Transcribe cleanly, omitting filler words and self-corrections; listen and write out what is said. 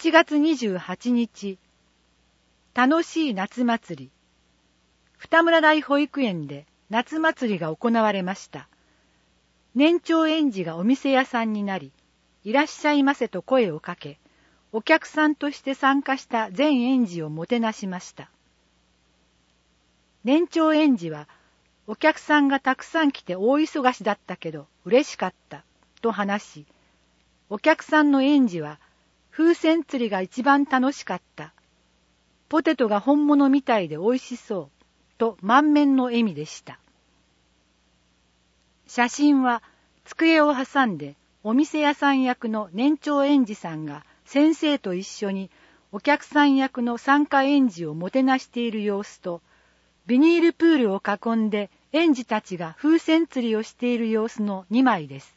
7月28日、楽しい夏祭り。二村台保育園で夏祭りが行われました。年長園児がお店屋さんになり、いらっしゃいませと声をかけ、お客さんとして参加した全園児をもてなしました。年長園児は、お客さんがたくさん来て大忙しだったけど嬉しかったと話し、お客さんの園児は風船釣りが一番楽しかった。ポテトが本物みたいで美味しそうと満面の笑みでした。写真は机を挟んでお店屋さん役の年長園児さんが先生と一緒にお客さん役の参加園児をもてなしている様子と、ビニールプールを囲んで園児たちが風船釣りをしている様子の2枚です。